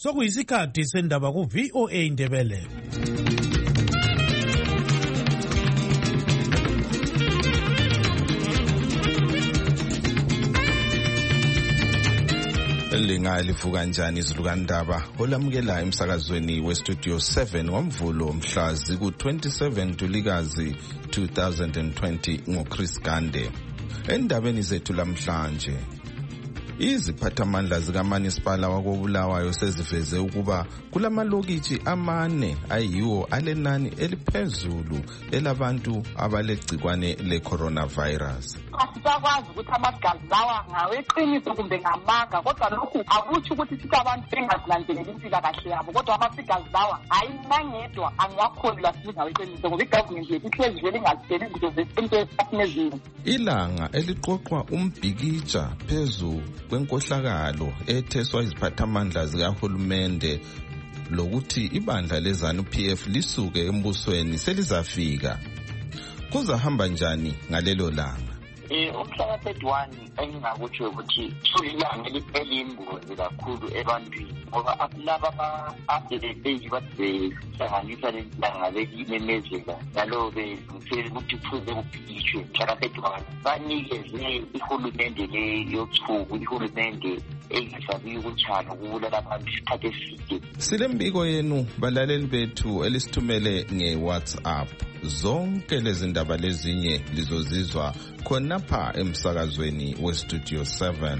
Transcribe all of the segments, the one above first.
Sokuyisikhathi sendaba ku VOA Indebele. Lingalivuka kanjani izilukandaba olamukela emsakazweni westudio 7 ngomvulo mhla ziku-27 Ntulikazi 2020 ngoChris Gande. Endabeni zethu lamhlanje, iziphathamandla zikaManisipala wakoBulawayo seziveze ukuba kulamalokitshi amane ayiwo alenani eliphezulu elabantu abalegcikwane le-coronavirus. Asisakwazi ukuthi amagazi lawa ngaweqiniso kumbe ngamanga, kodwa lokhu akutsho ukuthi sithi abantu bengazilandeleli impilakahle yabo, kodwa amagazi lawa ayinangedwa angiwakholi ngaweqiniso ngoba igovernment yethu ihlezi vele ingazitsheli izinto zesinto esikhathini ezinye. Ilanga eliqoqwa umbhikitsha phezu kwenkohlakalo etheswa iziphathamandla zikahulumende lokuthi ibandla leZANU-PF lisuke embusweni selizafika. Kuzahamba njani ngalelo langa? Umhlaka 31 engingakutsho ukuthi ilanga eliyingozi kakhulu ebantwini ngoba laba ababelethi basehlanganisa lelanga belimemezela nalo befela ukuthi kufuze kuphikishwe umhlaka 31 banikeze ihulumende leyosuku ihulumende engisabiyo kunjalo ukubulala abantu isikhathi eside. Silembiko yenu balaleli bethu elisithumele nge-WhatsApp. Zonke lezi ndaba lezinye lizozizwa khonapha emsakazweni westudio 7.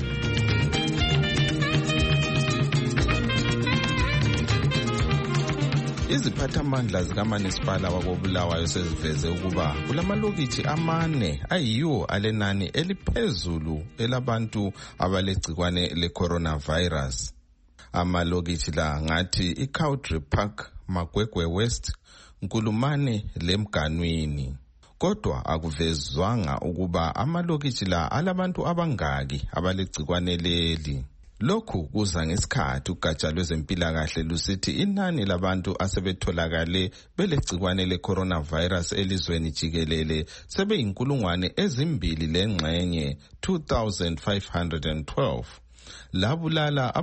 Iziphathamandla zikaManisipala wakoBulawayo seziveze ukuba kulamalokitshi amane ayiwo alenani eliphezulu elabantu abalegcikwane le-coronavirus. Amalokitshi la ngathi iCowdry Park, Magwegwe West, Nkulumane leMganwini. Kodwa akuvezwanga ukuba amalokitshi la alabantu abangaki abalegcikwane leli. Lokhu kuza ngesikhathi ugatsha lwezempilakahle lusithi inani labantu asebetholakale belegcikwane le-coronavirus elizweni jikelele sebeyinkulungwane ezimbili lengxenye 2,512. Labulala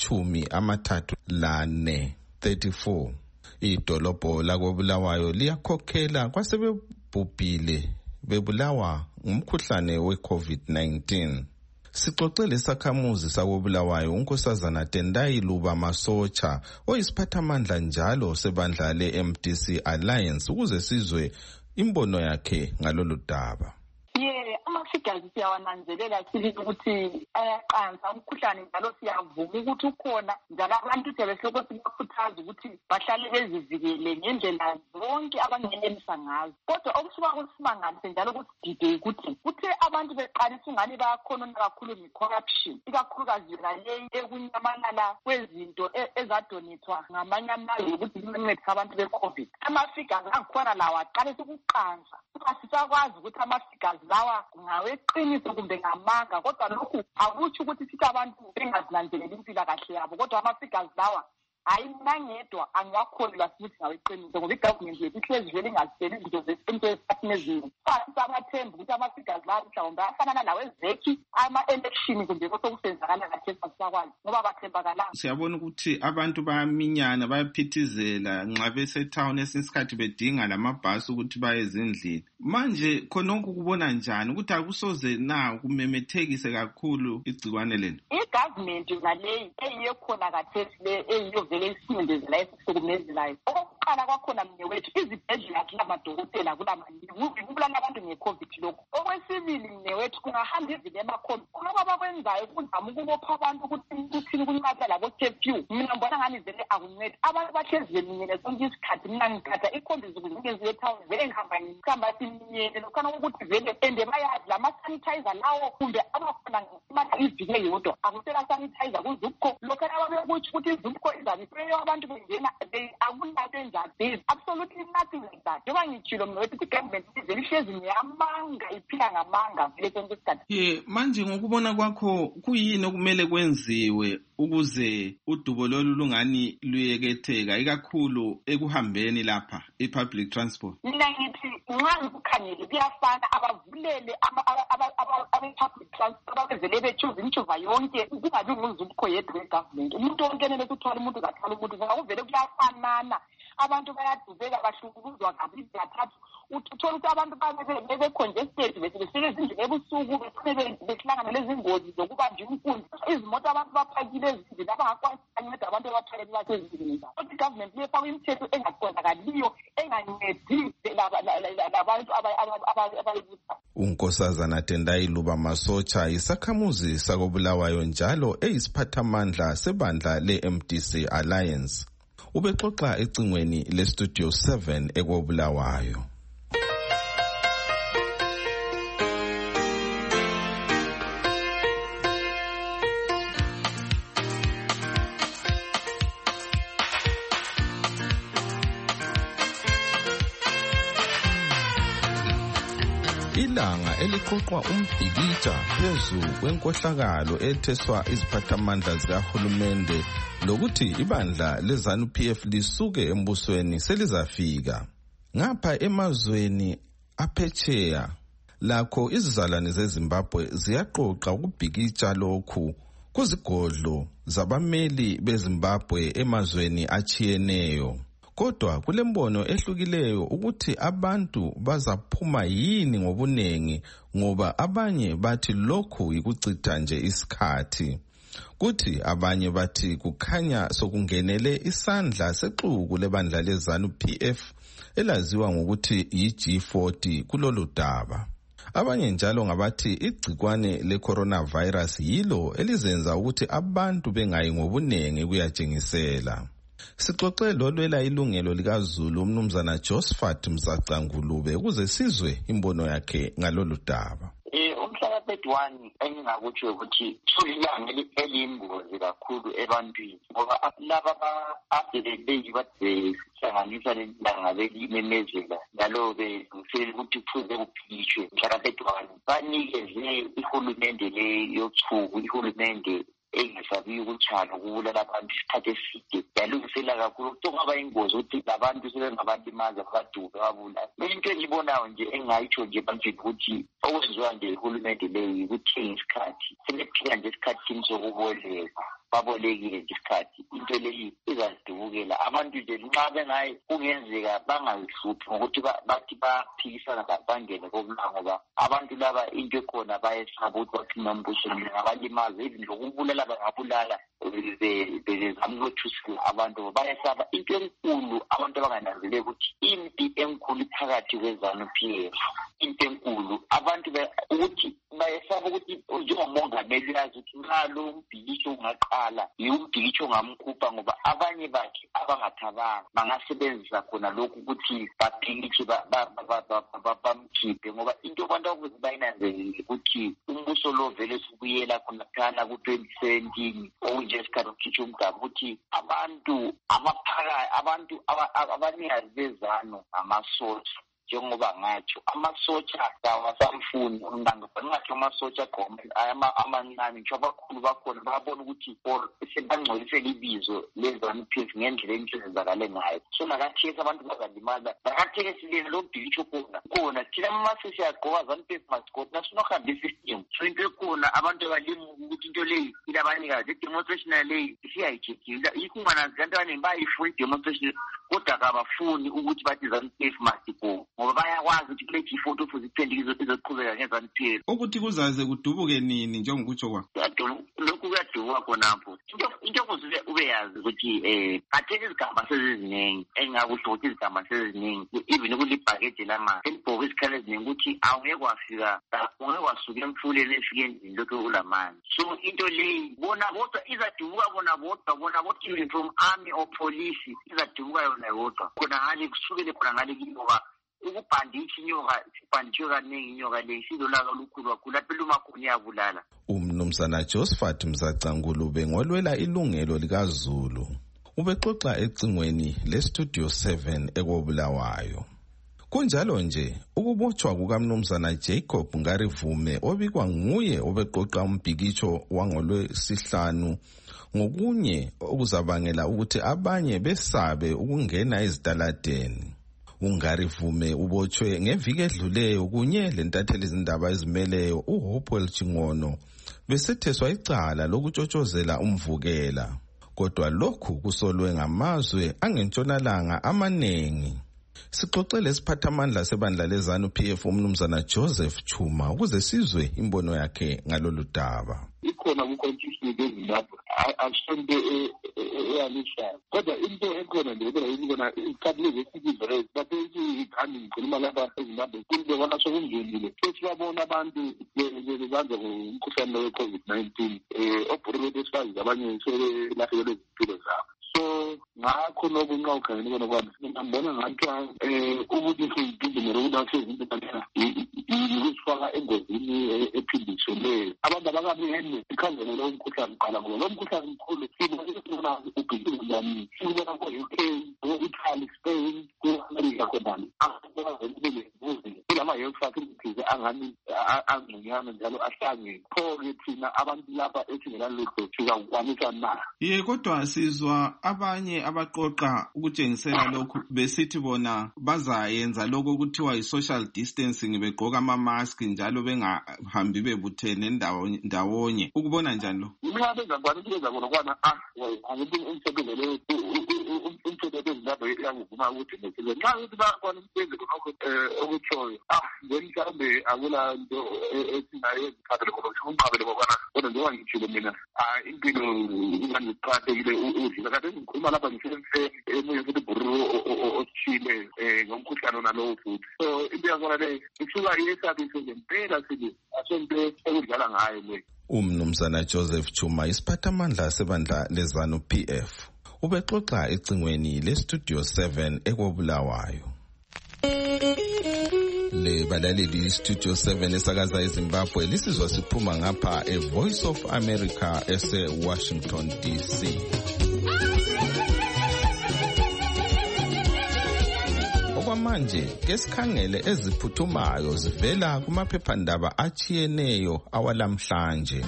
abangamachumi 34. Idolobho lakoBulawayo liyakhokhela kwasebebhubhile bebulawa ngumkhuhlane we-COVID-19. Sixoxele isakhamuzi sakoBulawayo uNkosazana Tendai Luba Masocha oyisiphathamandla njalo sebandla le-MDC Alliance ukuze sizwe imbono yakhe ngalolu daba. Amafigures siyawananzelela sibili ukuthi ayaqansa umkhuhlane njalo siyavuma ukuthi ukhona njalo abantu sebehloko sibakhuthaza ukuthi bahlale bezivikele ngendlela zonke abangenelisa ngazo. Kodwa okusuka kusimangalise njalo kusidide ukuthi abantu beqalisa ungani bayakhona kakhulu nge-corruption, ikakhulukazi leyi ekunyamalala kwezinto ezadonethwa ngamanye amazwe ukuthi zincedise abantu be-COVID. Amafigures akhona lawa aqalisa ukuqansa. Asisakwazi ukuthi amafigures lawa ngaweqiniso kumbe ngamanga, kodwa lokhu akutsho ukuthi sithi abantu bengazilandeleli impilakahle yabo, kodwa amafigures lawa ayinangedwa angiwakholi futhi ngaweqiniso ngoba igovernment yethu ihlezi vele ingazitsheli izinto zesinto esikhathini ezinye. Sisabathemba ukuthi amafigures lawa mhlawumbe afana nawezeki ama-election kumbe kosokusenzakala kahle sisakwazi ngoba bathembakalanga. Siyabona ukuthi abantu bayaminyana bayaphithizela nxa besetown esinye isikhathi bedinga lamabhasi ukuthi baye ezindlini. Manje khonokho kubona njani ukuthi akusoze na kumemethekise kakhulu igcikwane lelo? Igovernment ngaleyi eyiyo khona kathesi le eyiyo vele isindezela esihlukumezelayo. Okokuqala kwakhona mnewethu izibhedlela kulamadokotela kulamaningi kubulala abantu nge-COVID lokho. Okwesibili mnewethu kungahamba ivile emakhombi khonokho abakwenzayo kuzama ukubopha abantu ukuthi kunqatha labo-curfew. Mina ngibona ngani vele akuncedi abantu bahlezi beminyene sonke isikhathi. Mina ngikhatha ikhombi zokuzingenziwe etown vele ngihamba siminyene lokhana ukuthi vele ende bayazi lama-sanitizer lawo kumbe abakhona imali ivike yodwa akusela sanitizer kuzupco lokhana ababekutsho ukuthi izupco izabipreyo abantu bengena akunanto enjalo. There's absolutely nothing like that. Njengoba ngitshilo mnewethu ukuthi igovernment vele ihlezi ngeyamanga iphila ngamanga vele sonke isikhathi. Manje ngokubona kwakho kuyini okumele kwenziwe ukuze udubo lolu lungani luyeketheka ikakhulu ekuhambeni lapha i-public transport? Mina ngithi nxa ngikukhangele kuyafana abavulele aba-public transport abavele betsho imitshuva yonke kungabi ngumzukho yedwa government. Umuntu onkenele kuthola umuntu kathwala umuntu ngoba kuvele kuyafanana. Abantu bayadubeka bahlukuluzwa kabili kathathu. Uthola ukuthi abantu bebe-congested besebefika ezindlini ebusuku behlangana lezingozi zokubanjwa inkunzi. Izimoto abantu baphakile ezindlini abangakwanisa ukunceda abantu abathwele basezindlini zabo. Kodwa i-government liyefaka imithetho engaqondakaliyo engancedi labantu abayibusa. uNkosazana Tendai Luba Masocha isakhamuzi sakobulawayo njalo eyisiphathamandla sebandla le-MDC Alliance. Ubexoxa ecingweni le-Studio 7 ekobulawayo. Ilanga eliqoqwa umbhikitsha phezu kwenkohlakalo etheswa iziphathamandla zikahulumende lokuthi ibandla leZANU-PF lisuke embusweni selizafika. Ngapha emazweni aphetsheya lakho izizalwane zeZimbabwe ziyaqoqa ukubhikitsha lokhu kuzigodlo zabameli beZimbabwe emazweni achiyeneyo. Kodwa kulembono ehlukileyo ukuthi abantu bazaphuma yini ngobunengi ngoba abanye bathi lokhu yikucitha nje isikhathi. Kuthi abanye bathi kukhanya sokungenele isandla sexuku lebandla leZANU-PF elaziwa ngokuthi yi-G40 kulolu daba. Abanye njalo ngabathi igcikwane le-coronavirus yilo elizenza ukuthi abantu bengayi ngobunengi kuyatshengisela. Sixoxe lolwela ilungelo likaZulu umnumzana Josephat Mzacangulube ukuze sizwe imbono yakhe ngalolu daba. Umhlaka 31 engingakutsho ukuthi ilanga eliyingozi kakhulu ebantwini ngoba laba ababeleyi bahlanganisa lelanga belimemezela njalo befela ukuthi kufuze kuphikishwe. Umhlaka 31 banikeze ihulumende leyochuku ihulumende engasabiyo ukutshana ukubulala abantu isikhathi eside yalungisela kakhulu kungaba ingozi ukuthi labantu sebengabalimaza baduke babulala. Into engibonayo nje engayitsho nje ebantwini ukuthi okwenziwa nje ihulumende leyo ukuthenga isikhathi sebephika nje esikhathini sokuboleka babolekile nje isikhathi. Into leyi izazidubukela abantu nje nxa bengayi kungenzeka bangazihluphi ngokuthi bathi baphikisana bangene kobulanga ngoba abantu laba into ekhona bayesaba ukuthi bathi nombuso ngabalimaza even lokubulala bangabulala bezama ukuthusela abantu bayesaba. Into enkulu abantu abangananzeleli ukuthi impi enkulu phakathi kweZANU-PF into enkulu abantu ukuthi bayesaba ukuthi njengomongameli yazi ukuthi nxa lo mbhikisho ungaqala umbhikisho ongamkhupha ngoba abanye bakhe abangathabanga bangasebenzisa khona lokhu ukuthi baphikishe bamkhiphe ngoba into abantu akuze bayinanzelele ukuthi umbuso lo vele subuyela khona phana ku-2017 okunje isikhathi ukukhitsha umgaba ukuthi abantu abanikazi bezano amasotsha njengoba ngatsho amasotsha kawasamfuni ngingathi amasotsha amancane nje abakhulu bakhona babona ukuthi sebangcolisela ibizo leZANU-PF ngendlela enhlezenzakale ngayo. So nakathesa abantu bazalimaza nakathekesileni lo mbhikitsho khona thina amasisi yagqoka ZANU-PF mascot nasinohamba isystem. So into ekhona abantu abalimu ukuthi into leyi ilabanikazi i-demonstration leyi isiyayijekile yikho ungananzi kanti abaningi bayayifuna i-demonstration kodwa kabafuni ukuthi bathi ZANU-PF masigo ngoba bayakwazi ukuthi kule G40 futhi iphendike izoqhubeka ngeZANU-PF. Ukuthi kuzaze kudubuke nini njengokutsho kwa lokhu kuyadubuka khonapho. Into okuze ube yazi ukuthi katheke izigaba seziningi engakusho ukuthi izigaba seziningi even kulibhakede lamanzi elibhoka izikhala eziningi ukuthi awungeke wafika ungeke wasuka emfuleni efike endlini lokhu kulamanzi. So into leyi bona bodwa izadubuka bona bodwa even from army or police izadubuka yona yodwa khona ngale kusukele khona ngale kinyoka ukubhandisha inyoka sibhandishwe kaningi inyoka leyi sizolaka olukhulu kakhulu lapho lumakhona iyabulala. Umnumzana Josephat Mzacangulube ngolwela ilungelo likaZulu ubexoxa ecingweni le-Studio 7 ekobulawayo. Kunjalo nje ukubotshwa kukaMnumzana Jacob Ngarivume obikwa nguye obeqoqa umbhikitsho wangolwesihlanu ngokunye okuzabangela ukuthi abanye besabe ukungena ezitaladeni. uNgarivume ubotshwe ngeviki edluleyo kunye lentatheli izindaba ezimeleyo uHopewell Chingono besetheswa icala lokutshotshozela umvukela, kodwa lokhu kusolwe ngamazwe angentshonalanga amaningi. Sixoxele isiphathamandla sebandla lezanu PF umnumzana Joseph Chuma ukuze sizwe imbono yakhe ngalolu daba. Ikhona ku-constitution eZimbabwe asonto eyalishayo, kodwa into ekhona nje kodwa ikona isikhathi esibizwa lapho ikhani ngikhuluma lapha eZimbabwe kubona sokungenile sesibabona abantu bebanjwa ngumkhuhlane we-COVID-19 obhurulete esifazi abanye sebelahlekelwe izimpilo zabo. So ngakho lokhu nxa ukhangele kona kwami ngibona ngathi ukuthi sigijimele ukuthi asezinto yikuzifaka engozini ephindiseleyo. Abantu abakabihende ikhangele lo mkhuhlane uqala ngoba lo mkhuhlane mkhulu sibona ubhidile njani sibona ko-UK, ko-Italy, Spain, ku-America khonani kulama-health facilities angani angconyana njalo ahlangene. Pho-ke thina abantu lapha esingelalutho sizakukwanisa na? Ye, kodwa sizwa abanye abaqoqa ukutshengisela lokhu besithi bona bazayenza lokho okuthiwa yi-social distancing, begqoka ama-mask njalo bengahambi bebuthene ndawonye. Ukubona njani lo? Mina benza kona angithi umsebenzi umthetho eZimbabwe yakuvuma ukuthi nxa ukuthi bakhona umsebenzi okutshoyo mhlawumbe akula nto esingayenziqabele khona umqabele ngokwana kodwa njengoba ngitshile mina impilo ingangiqakathekile udlula kade ngikhuluma lapha ngisebenze emunye futhi ibhuru othile ngomkhuhlane onalowo futhi. So into yakhona le isuka iyesabise ngempela sile asonto ekudlala ngayo le. Umnumzana Joseph Chuma isiphathamandla sebandla lezanu PF ubexoxa ecingweni leStudio 7 ekobulawayo. Le balaleli Studio 7 esakaza eZimbabwe lisizwa siphuma ngapha eVoice of America ese-Washington DC. Okwamanje ke sikhangele eziphuthumayo zivela kumaphephandaba achiyeneyo awalamhlanje.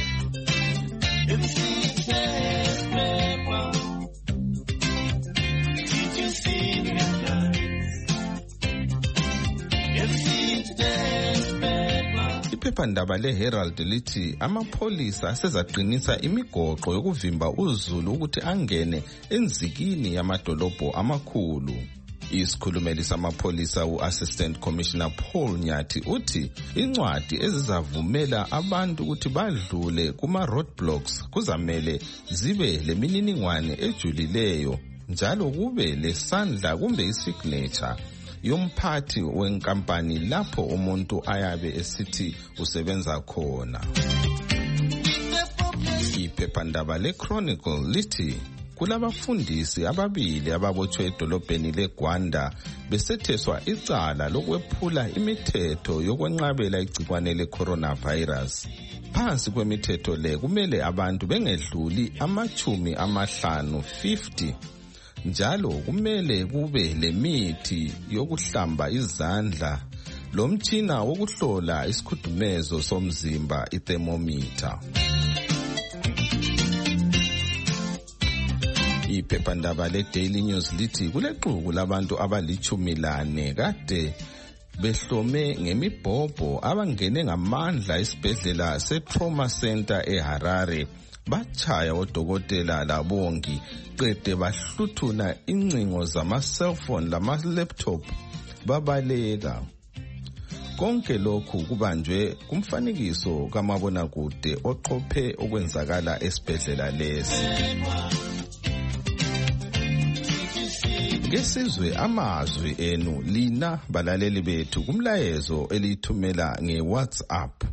Iphephandaba leHerald lithi amapholisa asezaqinisa imigoqo yokuvimba uZulu ukuthi angene enzikini yamadolobho amakhulu. Isikhulumeli samapholisa u-Assistant Commissioner Paul Nyathi uthi incwadi ezizavumela abantu ukuthi badlule kuma-roadblocks kuzamele zibe lemininingwane ejulileyo njalo kube lesandla kumbe isignature yomphathi wenkampani lapho umuntu ayabe esithi usebenza khona. Iphephandaba leChronicle lithi kulabafundisi ababili ababotshwe edolobheni leGwanda besetheswa icala lokwephula imithetho yokwenqabela igcikwane le-coronavirus. Phansi kwemithetho le kumele abantu bengedluli 50 njalo kumele kube lemithi yokuhlamba izandla lomtshina wokuhlola isikhudumezo somzimba i-thermometer. Iphephandaba le-Daily News lithi kulexuku labantu abali-14 kade behlome ngemibhobho abangene ngamandla esibhedlela se-Trauma Center eHarare bachaya odokotela labongi qede bahluthuna incingo zama-cellphone lama-laptop babaleka. Konke lokhu kubanjwe kumfanekiso kamabonakude oqophe okwenzakala esibhedlela lesi. Ngesizwe amazwi enu lina balaleli bethu kumlayezo elithumela ngeWhatsApp.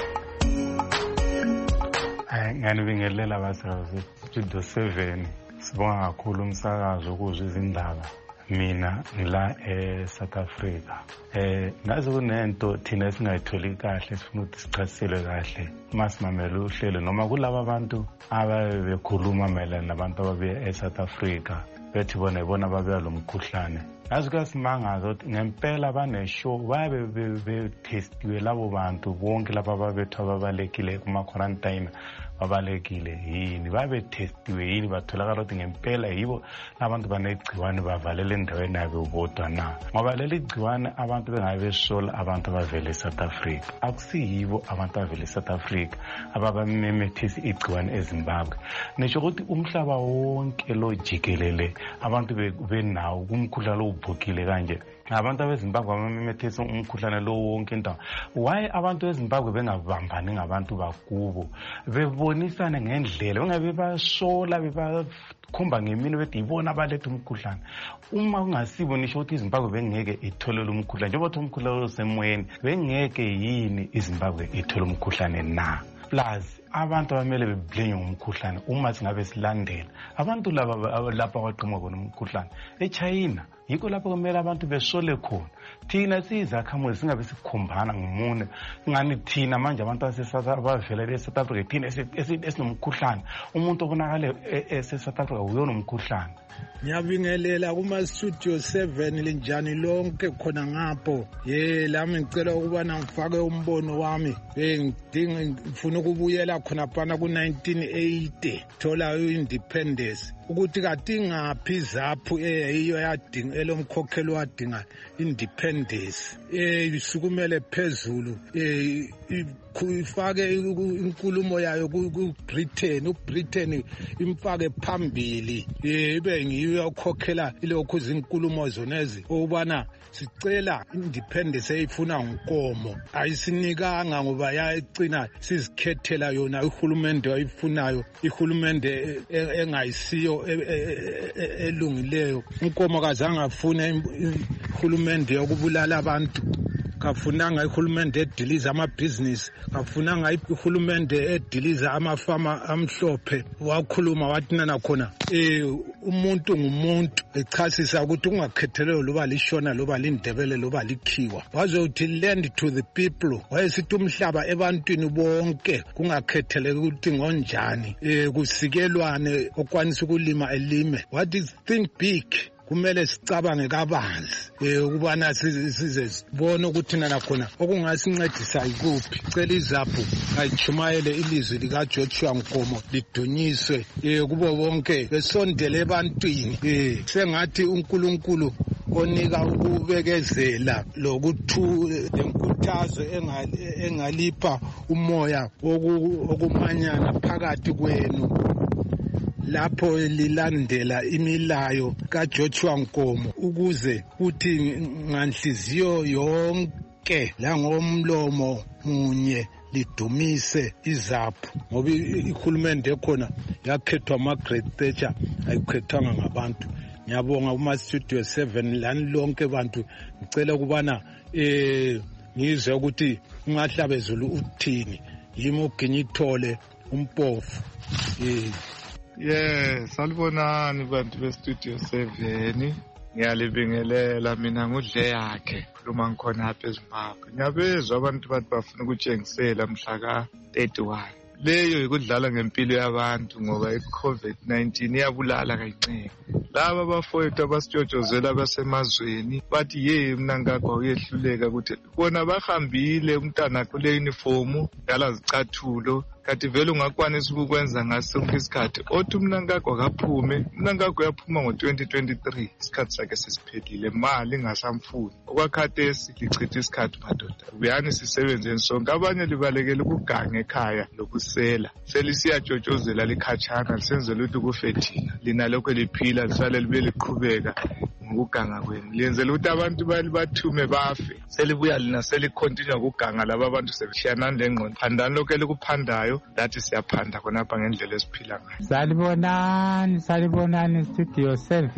Nganibingelela abasakazi Studio 7 sibonga kakhulu umsakazo ukuzwa izindaba. Mina ngila eSouth Africa. Nazi kunento thina esingayitholi kahle sifuna ukuthi sichasiselwe kahle. Masimamela uhlelo noma kulabo abantu ababekhuluma mayelana nabantu ababuya eSouth Africa bethi bona babuya lo mkhuhlane Asikasimanga ukuthi ngempela baneshow babe betestiwe labo bantu bonke laba babethu ababalekile kuma quarantine babalekile yini babe testiwe yini batholakala ukuthi ngempela yibo abantu banegciwane bavalele endaweni yabo bodwa na ngoba leli gciwane abantu bengabe sola abantu abavele eSouth Africa akusiyibo abantu abavele eSouth Africa ababamemethisa igciwane eZimbabwe nesho ukuthi umhlaba wonke lo jikelele abantu benawo kumkhuhlane obhukile kanje abantu beZimbabwe bamemethisa umkhuhlane lo wonke indawo why abantu beZimbabwe bengabambani ngabantu bakubo bebonisana ngendlela bengabe basola bebakhomba ngemini bethi ibona abaletha umkhuhlane uma ungasibo nisho ukuthi iZimbabwe bengeke itholele umkhuhlane njengoba umkhuhlane osemoyeni bengeke yini iZimbabwe ithole umkhuhlane na plus abantu abamele beblame ngomkhuhlane uma singabe silandela abantu lapha abaqhamuka khona umkhuhlane eChina yikho lapho kumele abantu besole khona thina sizakhamuzi singabe sikhombana ngumune ngani thina manje abantu abavela eSouth Africa thina esinomkhuhlane umuntu obonakala eSouth Africa uyona umkhuhlane. Ngiyabingelela kuma studio 7 linjani lonke khona ngapho lami ngicela ukuba ngifake umbono wami ngifuna ukubuyela khona phana ku 1980 thola independence ukuthi kati ngaphi izaphu eyiyo yadinga elomkhokhelo wadinga independence isukumele phezulu ifake inkulumo yayo ku-Britain uBritain imfake phambili ibe ngiyo ukhokhela ilokhu izinkulumo zonezi ubana sicela independence eyifuna ngonkomo ayisinikanga ngoba yayicina sizikhethela yona uhulumende wayifunayo ihulumende engayisiyo elungileyo inkomo kazange afune ihulumende yokubulala abantu kafunanga ihulumende ediliza amabhizinisi kafunanga ihulumende ediliza amafama amhlophe wakhuluma wathi nana khona umuntu ngumuntu echasisa ukuthi ungakhethelwe loba lishona loba lindebele loba likhiwa wazothi land to the people wayesithi umhlaba ebantwini bonke kungakhetheleki ukuthi ngonjani kusikelwane okwanisa ukulima elime what is think big kumele sicabange kabanzi ukubana size sibone ukuthi nana khona okungasincedisa ikuphi cela izaphu ayichumayele ilizwi lika Joshua Nkomo lidunyiswe kubo bonke besondele ebantwini sengathi uNkulunkulu onika ukubekezela lokuthu lenkuthazo engalipha umoya okumanyana phakathi kwenu lapho lilandela imilayo kaJoshua Nkomo ukuze kuthi nganhliziyo yonke langomlomo munye lidumise izaphu ngoba ihulumende ekhona yakhethwa Margaret Thatcher ayikhethwanga ngabantu. Ngiyabonga kuma studio 7 lani lonke bantu ngicela kubana ngizwe ukuthi ungahlabezulu uthini yimi uginyithole umpofu salibonani bantu bestudio 7 ngiyalibingelela mina ngudle yakhe khuluma ngikhona apha eZimbabwe ngiyabezwa abantu bathi bafuna ukutshengisela mhla ka 31 leyo ikudlala ngempilo yabantu ngoba iCovid-19 iyabulala kayincane laba bafowethu abasitshotshozela basemazweni bathi mina ngakho uyehluleka ukuthi bona bahambile umntana kule uniform yala zicathulo kathi vele ungakwanisa ukukwenza ngasonke isikhathi othi umnankakho akaphume umnankakho uyaphuma ngo-2023 isikhathi sakhe sesiphelile mali ingasamfuni okwakhathesi lichitha isikhathi madoda uyani sisebenzeni sonke abanye libalekele ukuganga ekhaya lokusela selisiyatshotshozela likhatshana lisenzela ukuthi kufe thina lina lokho liphila lisale libe liqhubeka ngokuganga kwenu liyenzela ukuthi abantu bathume bafe selibuya lina selicontinue ukuganga laba abantu sebeshiyanani lengqondo phandani lokho elikuphandayo lathi siyaphanda khonapha ngendlela esiphila ngayo. Salibonani studio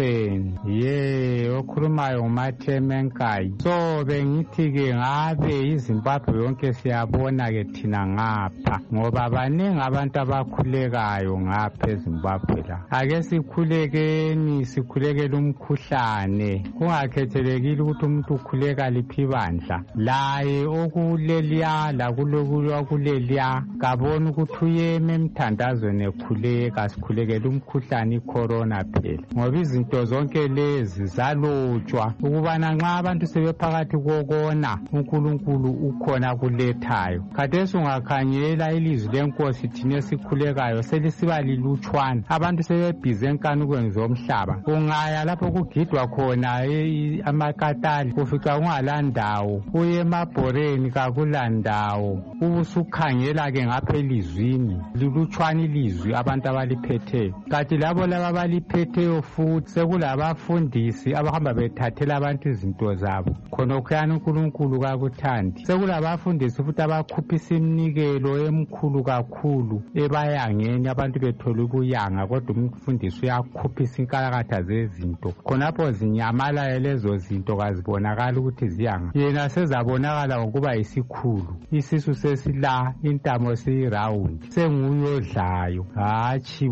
7 okhulumayo nguMathemenkayi so bengithi-ke ngabe iZimbabwe yonke siyabona-ke thina ngapha ngoba baningi abantu abakhulekayo ngapha eZimbabwe la ake sikhulekele umkhuhlane silwane kungakhethelekile ukuthi umuntu ukhuleka liphi bandla laye okuleliya lakuleliya kabona ukuthi uyeme emthandazweni ekhuleka sikhulekela umkhuhlane icorona phela ngoba izinto zonke lezi zalotshwa ukubana nxa abantu sebephakathi kokona uNkulunkulu ukhona kulethayo khathesi ungakhangela ilizwi lenkosi thina esikhulekayo selisiba lilutshwana abantu sebebhize enkanukweni zomhlaba ungaya lapho kugidwa khona amakatali ufica kungalandawo uye emabhoreni kakulandawo ubusukhangela ke ngapha elizwini lilutshwana ilizwi abantu abaliphetheyo kanti labo abaliphetheyo futhi sekulabafundisi abahamba bethathela abantu izinto zabo khonokhuyana uNkulunkulu kakuthandi sekulabafundisi futhi abakhuphisa iminikelo emkhulu kakhulu ebayangeni abantu bethola ubuyanga kodwa umfundisi uyakhuphisa inkalakatha zezinto khonapho zinyamala lezo zinto kazibonakala ukuthi ziyanga yena sezabonakala ngokuba yisikhulu isisu sesila intamo siyiround senguyodlayo hatshi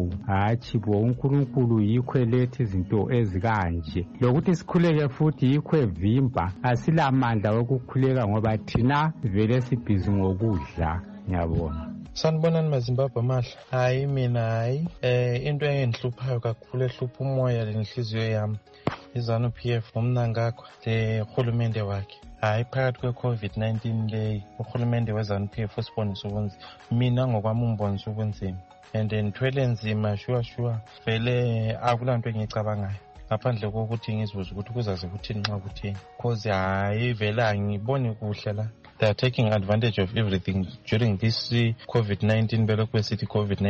bo uNkulunkulu yikho eletha izinto ezikanje lokuthi sikhuleke futhi yikho evimba asilamandla okukhuleka ngoba thina vele sibhizi ngokudla ngiyabona. Sanibonani maZimbabwe mahla. Hayi mina into engihluphayo kakhulu ehlupha umoya lenhliziyo yami iZANU-PF ngomnangagwa lehulumende wakhe. Hayi phakathi kwe-COVID-19 le uhulumende weZANU-PF usibonisa ubunzima. Mina ngokwami ungibonisa ubunzima and ngithwele nzima sure vele akulanto engiyicabangayo ngaphandle kokuthi ngizibuze ukuthi kuzaze kuthini nxa kuthini cause hayi vele angiboni kuhle la. They are taking advantage of everything during this COVID-19 belokhu besithi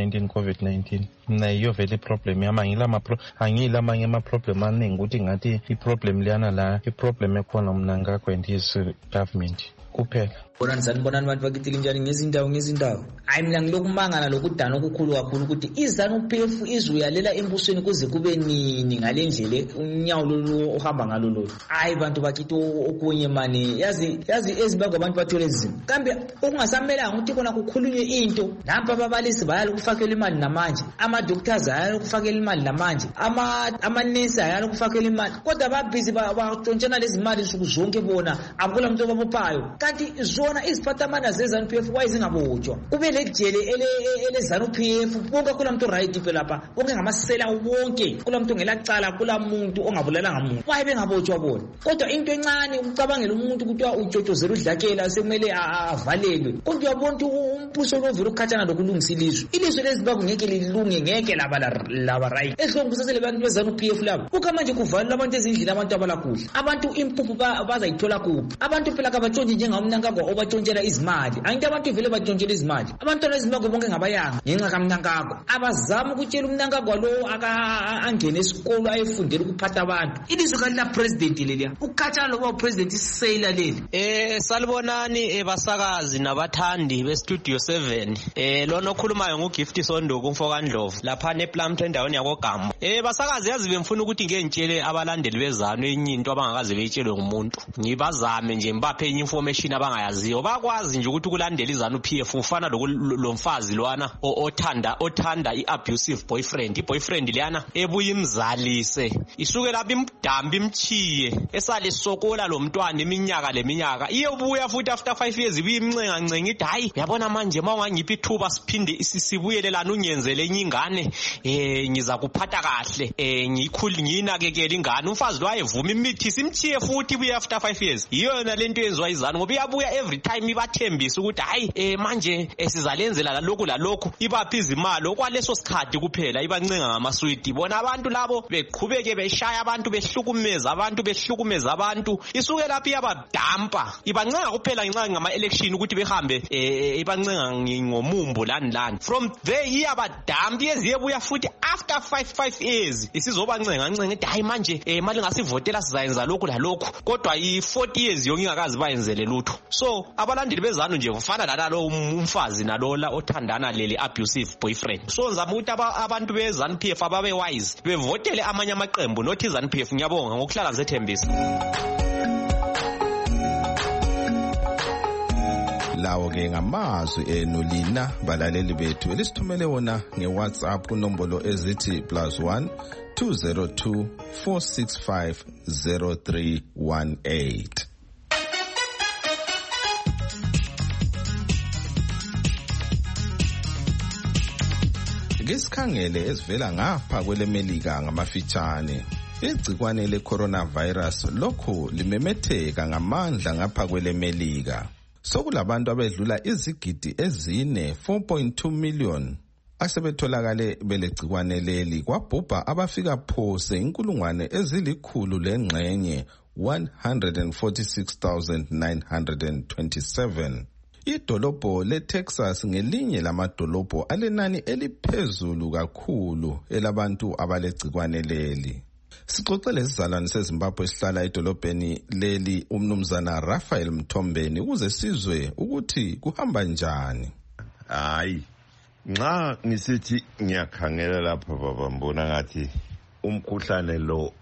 COVID-19 mina yiyo vele problem yami angila amanye ama-problem aningi ukuthi ngathi i-problem liyana la i-problem ekhona mnangagwa and his government kuphela. Bonani bantu bakithi linjani ngezindawo hayi mina ngilokumangala lokudana okukhulu kakhulu ukuthi iZANU-PF izuyalela embusweni kuze kube nini ngalendlela unyawo lolu ohamba ngalo lo hayi bantu bakithi okunye mani yazi ezimbabwe abantu bathole izimo kambe okungasamelanga ukuthi kona kukhulunywe into nampa ababalisi bayalo kufakela imali namanje ama-doctors ayalo kufakela imali namanje ama-nurse ayalo kufakela imali kodwa babhizi batshontshana lezi mali nsuku zonke bona akula muntu obabophayo kanti zona iziphathamana zeZANU-PF wayezingabotshwa kube lejele ele-ZANU-PF bonke kula muntu right phela lapha bonke ngamasela wonke kula muntu ngelacala kula muntu ongabulalanga muntu waye bengabotshwa bona kodwa into encane ucabangela umuntu kuthiwa utshotshozela udlakela sekumele avalelwe kodwa uyabona ukuthi umbuso lovela ukukhathana lokulungisa ilizwe leZimbabwe ngeke lilunge ngeke laba right ehlongisasele abantu beZANU-PF labo buka manje kuvalwa abantu ezindlini abantu abalakudla abantu impuphu bazayithola kuphi abantu phela kabatshonje njengamnangagwa obatshontshela izimali angithi abantu vele batshontshela izimali abantwana eZimbabwe bonke ngabayanga ngenxa kamnangagwa abazama ukutshela umnangagwa lo angene esikolo ayefundela ukuphatha abantu ilizwe kalila president leliya ukukhathana lokuba president iseyila leli. Salibonani basakazi nabathandi bestudio 7 lona okhulumayo nguGift Sonduku umfokandlovu lapha nePlumtree endaweni yakogama. Basakazi yazi bemfuna ukuthi ngentshele abalandeli bezanu enye into abangakaze beyitshelwe ngumuntu ngibazame nje mbaphe enye information abangayaziyo bakwazi nje ukuthi kulandela iZANU-PF ufana lomfazi lwana othanda i-abusive boyfriend i-boyfriend liyana ebuye imzalise isuke lapha imdambi imchiye esale sokola lo mntwana iminyaka iyobuya futhi after 5 years ibimncenga ithi hayi uyabona manje mawungangiphi ithuba siphinde sibuyelelana unyenzele enye ingane ngiza kuphatha kahle ngiyinakekele ingane umfazi lo ayevuma imithi simchiye futhi ibuye after 5 years iyona lento yenziwa izanu ngoba iyabuya every time ibathembisa ukuthi hayi manje sizalenzela lalokhu ibaphi izimali okwaleso sikhathi kuphela ibancenga ngamaswidi bona abantu labo beqhubeke beshaya abantu behlukumeza abantu isuke lapha iyabadampa ibancenga kuphela ngenxa ngama-election ukuthi behambe ibancenga ngomumbo lani from there iyabadampa iyeziyebuya futhi after 5 years isizobancenga ethi hayi manje mali ngasivotela sizayenza lokhu lalokhu kodwa i-40 years yonke ingakazi bayenzele lutho. So abalandeli bezanu nje kufana nalo umfazi nalola othandana leli abusive boyfriend. So ngizama ukuthi abantu beZANU-PF ababe wise bevotele amanye amaqembu not iZANU-PF. Ngiyabonga ngokuhlala zethembisa. lawo ke ngamazwi enu lina balaleli bethu elisithumele wona ngeWhatsApp kunombolo ezithi +1 202 465 0318. Ngesikhangele ezivela ngapha kwelemelika ngamafitshane. Igcikwane le-coronavirus lokhu limemetheka ngamandla ngapha kwelemelika. Sokulabantu abedlula izigidi ezine 4.2 million asebetholakale belegcikwane leli, kwabhubha abafika phose inkulungwane ezilikhulu lengxenye 146,927. Idolobho leTexas ngelinye lamadolobho alenani eliphezulu kakhulu elabantu abalegcikwane leli. Sixoxele isizalwane seZimbabwe esihlala edolobheni leli umnumzana Raphael Mthombeni ukuze sizwe ukuthi kuhamba njani. Hayi, nxa ngisithi ngiyakhangela lapha baba mbona ngathi umkhuhlane lo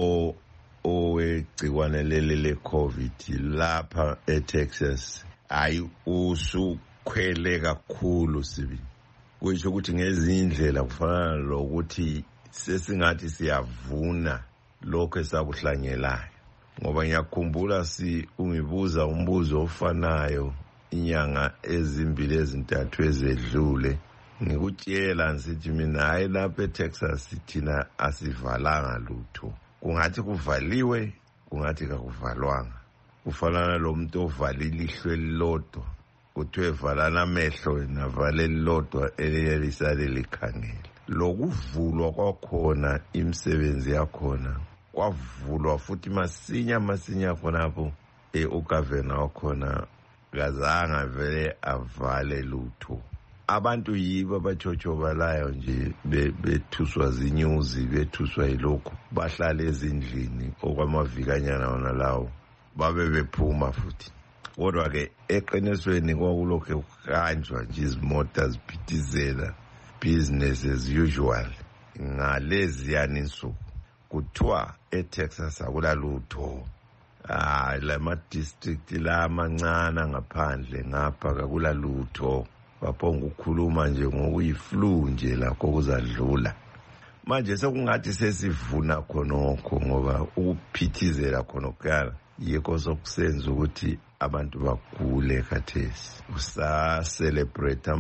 owegcikwane leli le-COVID lapha eTexas hayi usukhwele kakhulu sibi. Kuyisho ukuthi ngezinye indlela kufanana lokuthi sesingathi siyavuna lokho esakuhlanyelayo, ngoba ngiyakhumbula ungibuza umbuzo ofanayo inyanga ezimbili ezintathu ezedlule, ngikutshela nsithi mina hayi lapha eTexas thina asivalanga lutho. Kungathi kuvaliwe, kungathi kakuvalwanga. Kufanana lo muntu ovale ilihlo elilodwa, kuthiwe valana amehlo navale elilodwa elinye lisale likhangele. Lokuvulwa kwakhona imisebenzi yakhona kwavulwa futhi masinya khonapho ugavana wakhona kazanga vele avale lutho. Abantu yibo abachochobalayo nje bethuswa zinyuzi, bethuswa yilokhu, bahlala ezindlini okwamavikanyana wona lawo babe bephuma futhi. Kodwa ke eqinisweni kwakulokho kuhanjwa nje izimota ziphithizela business as usual. Ngalezi yani insuku kuthiwa eTexas akulalutho. Lama district la amancane ngaphandle ngapha kakulalutho. Baphonga ukukhuluma nje ngokuyiflu nje lakho kuzadlula. Manje sekungathi sesivuna khonokho ngoba ukuphithizela khonokho yikho sokusenza ukuthi abantu bagule khathesi. Usa-celebrate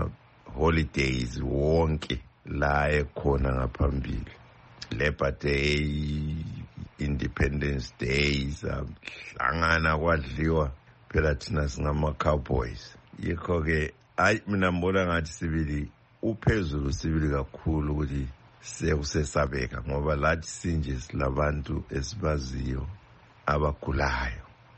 holidays wonke la ekhona ngaphambili. Labor Day, Independence Day, hlangana kwadliwa phela thina singama-cowboys. Yikho ke hayi mina mbona ngathi sibili uphezulu sibili kakhulu ukuthi sekusesabeka ngoba lathi sinje silabantu esibaziyo abagulayo.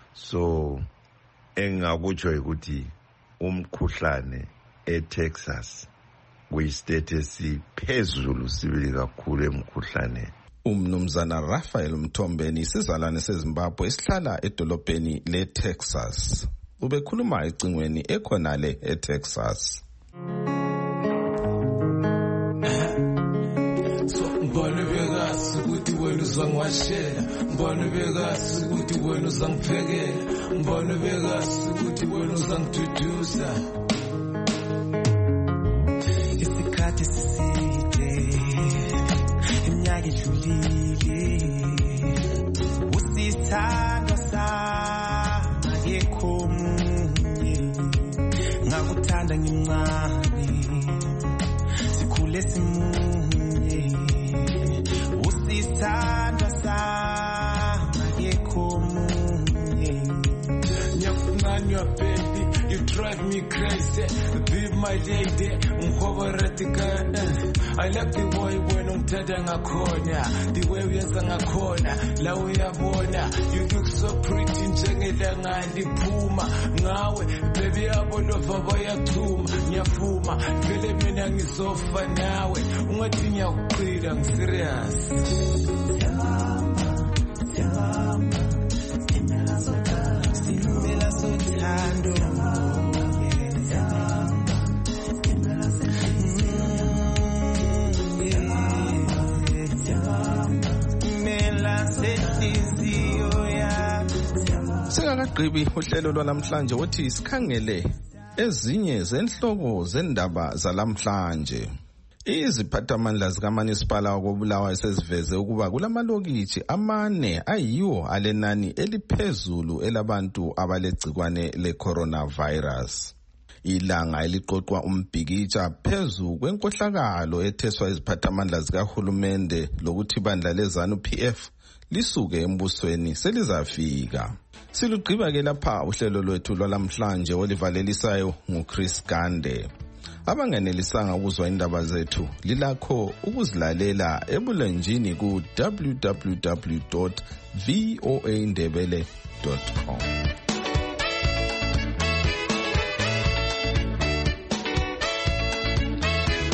So engakutsho ukuthi umkhuhlane eTexas kuyistate esiphezulu sibili kakhulu emkhuhlaneni. Umnumzana Raphael Mthombeni isizalwane seZimbabwe esihlala edolobheni leTexas. Ubekhuluma ecingweni ekhonale eTexas. Mbona bekasi ukuthi wena uzangiwashela, mbona bekasi ukuthi wena uzangiphekela, mbona bekasi ukuthi wena uzangiduduza. Isikhathi siside, iminyaka idlulile, usithanda sama yekho munye, ngakuthanda ngimncane, sikhule simunye, usithanda sama yekho munye. Nyafungani baby, you drive me crazy, be my lady, I like the way when ungithatha ngakhona, the way uyenza ngakhona, la uyabona, you look so pretty njengelanga liphuma, ngawe baby yabo lova bayathuma, ngiyafuma, vele mina ngizofa nawe, ungathi ngiyakuqila ngiserious. Simela sothando. Singakagqibi uhlelo lwalamhlanje wothi sikhangele ezinye zenhloko zendaba zalamhlanje. Iziphathamandla zikaManisipala wakoBulawayo seziveze ukuba kulamalokitshi amane ayiwo alenani eliphezulu elabantu abalegcikwane le-coronavirus. Ilanga eliqoqwa umbhikitsha phezu kwenkohlakalo etheswa iziphathamandla zikahulumende lokuthi ibandla leZANU-PF lisuke embusweni selizafika. Silugqiba-ke lapha uhlelo lwethu lwalamhlanje olivalelisayo nguChris Gande. Abangenelisanga ukuzwa indaba zethu lilakho ukuzilalela ebulenjini ku www.voaindebele.com.